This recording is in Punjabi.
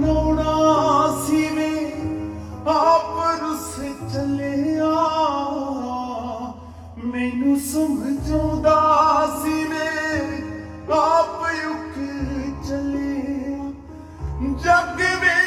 ਮਨਾਉਣਾ ਸੀ ਵੇ ਆਪ ਰੁੱਸ ਚੱਲਿਆ। ਮੈਨੂੰ ਸਮਝਾਉਂਦਾ ਸੀ ਵੇ ਆਪ ਉਕ ਚੱਲਿਆ। ਜੱਗ ਵੇ